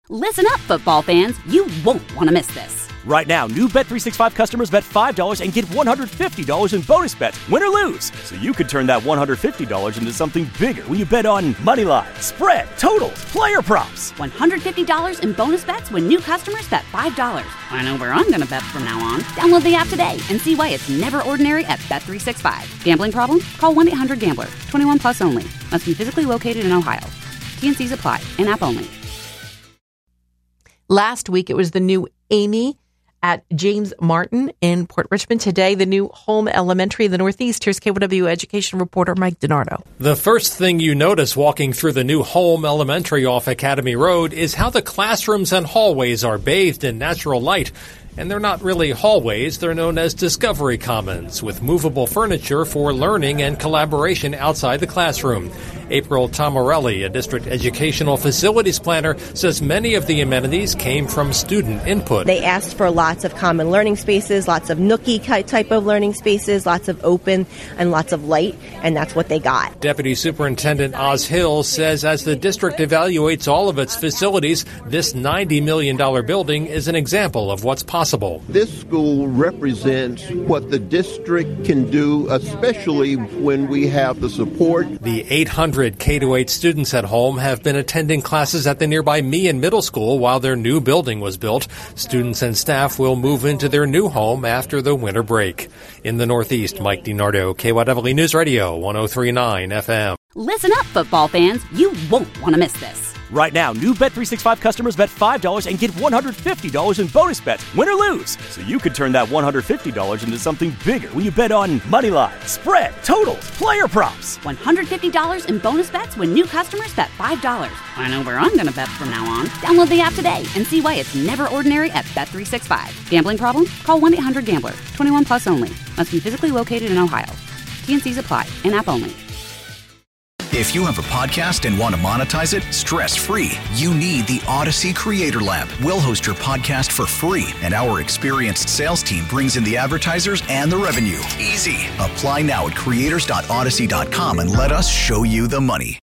Listen up, football fans. You won't want to miss this. Right now, new Bet365 customers bet $5 and get $150 in bonus bets, win or lose. So you could turn that $150 into something bigger when you bet on money line, spread, totals, player props. $150 in bonus bets when new customers bet $5. I know where I'm going to bet from now on. Download the app today and see why it's never ordinary at Bet365. Gambling problem? Call 1-800-GAMBLER. 21 plus only. Must be physically located in Ohio. T&Cs apply. In-app only. Last week, it was the new Amy at James Martin in Port Richmond. Today, the new Home Elementary in the Northeast. Here's KYW education reporter Mike DiNardo. The first thing you notice walking through the new Home Elementary off Academy Road is how the classrooms and hallways are bathed in natural light. And they're not really hallways, they're known as Discovery Commons, with movable furniture for learning and collaboration outside the classroom. April Tomarelli, a district educational facilities planner, says many of the amenities came from student input. They asked for lots of common learning spaces, lots of nookie type of learning spaces, lots of open and lots of light, and that's what they got. Deputy Superintendent Oz Hill says as the district evaluates all of its facilities, this $90 million building is an example of what's possible. This school represents what the district can do, especially when we have the support. The 800 K-8 students at home have been attending classes at the nearby Meehan Middle School while their new building was built. Students and staff will move into their new home after the winter break. In the Northeast, Mike DiNardo, KYW News Radio, 103.9 FM. Listen up, football fans. You won't want to miss this. Right now, new Bet365 customers bet $5 and get $150 in bonus bets, win or lose. So you could turn that $150 into something bigger when you bet on money line, spread, totals, player props. $150 in bonus bets when new customers bet $5. I know where I'm going to bet from now on. Download the app today and see why it's never ordinary at Bet365. Gambling problem? Call 1-800-GAMBLER. 21 plus only. Must be physically located in Ohio. T&Cs apply. In-app only. If you have a podcast and want to monetize it stress-free, you need the Odyssey Creator Lab. We'll host your podcast for free, and our experienced sales team brings in the advertisers and the revenue. Easy. Apply now at creators.odyssey.com and let us show you the money.